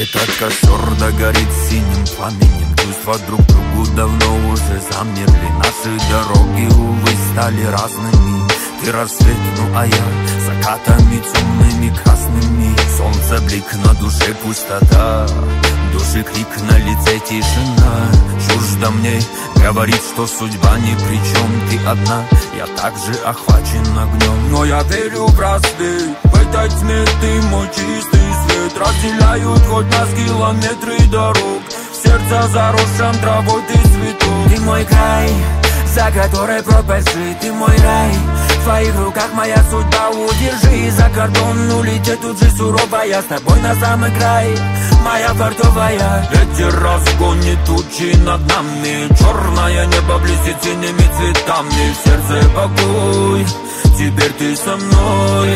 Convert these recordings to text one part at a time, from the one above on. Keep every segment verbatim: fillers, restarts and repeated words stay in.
Этот костер догорит синим пламенем. Чувства друг другу давно уже замерли. Наши дороги, увы, стали разными. Ты рассвет, ну а я закатами темными красными. Солнце, блик, на душе пустота, души крик, на лице тишина. Чуждо мне говорит, что судьба ни при чем. Ты одна, я также охвачен огнем. Но я верю в рассвет, в этой тьме ты мой чистый свет. Разделяют хоть нас километры дорог, в сердце заросшем травой ты цветок. Ты мой край, за которой пропасть жить, ты мой рай. В твоих руках моя судьба, удержи. За кордон улететь тут же сурово, я с тобой на самый край, моя фартовая. Ветер разгонит тучи над нами, черное небо блестит синими цветами. В сердце покой, теперь ты со мной.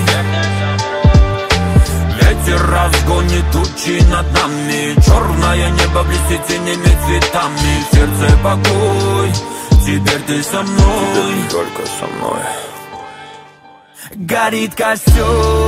Ветер разгонит тучи над нами, черное небо блестит синими цветами. В сердце покой, теперь ты со мной. Теперь только со мной. Горит костер,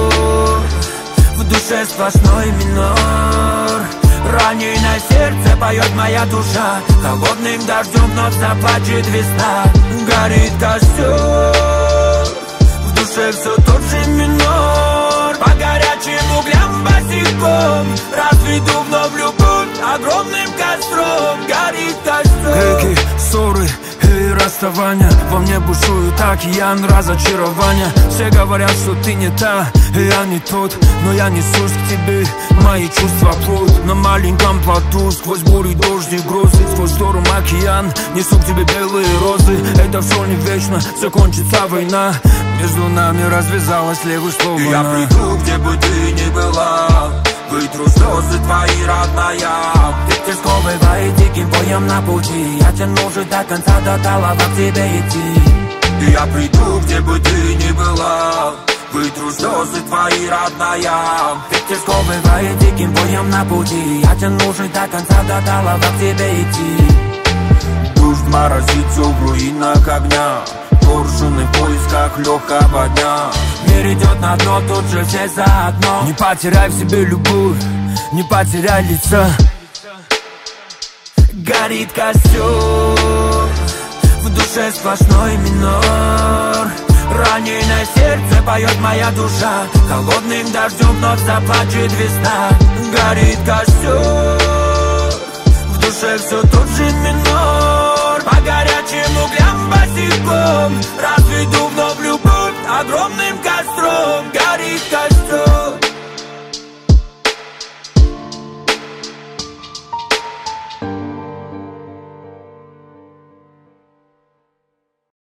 в душе сплошной минор. Раненое сердце поет моя душа, холодным дождем вновь заплачет весна. Горит костер, в душе все тот же минор. По горячим углям босиком разведу вновь любовь огромным костром. Горит костер. Реки, ссоры и расставания, во мне бушует океан разочарования. Все говорят, что ты не та, и я не тот, но я несусь к тебе, мои чувства плоть. На маленьком плоту, сквозь бури, дожди, грозы, сквозь шторм океан, несу к тебе белые розы. Это все не вечно, закончится война, между нами развязалась левый слово. Я приду, где бы ты ни была, вытру слезы твои, родная. Ветер сковывает диким боем на пути, я тяну же до конца, до талого к тебе идти. И я приду, где бы ты ни была, вытру слезы твои, родная. Ветер сковывает диким боем на пути, я тяну же до конца, до талого к тебе идти. Дождь морозит все в руинах огня, коршуны в поисках легкого дня. Мир идет на дно, тут же все заодно. Не потеряй в себе любовь, не потеряй лица. Горит костер, в душе сплошной минор. Раненое сердце поет моя душа, холодным дождем вновь заплачет весна. Горит костер, в душе все тот же минор. По горячим углям босиком разведу вновь любовь огромным костром. Горит костер.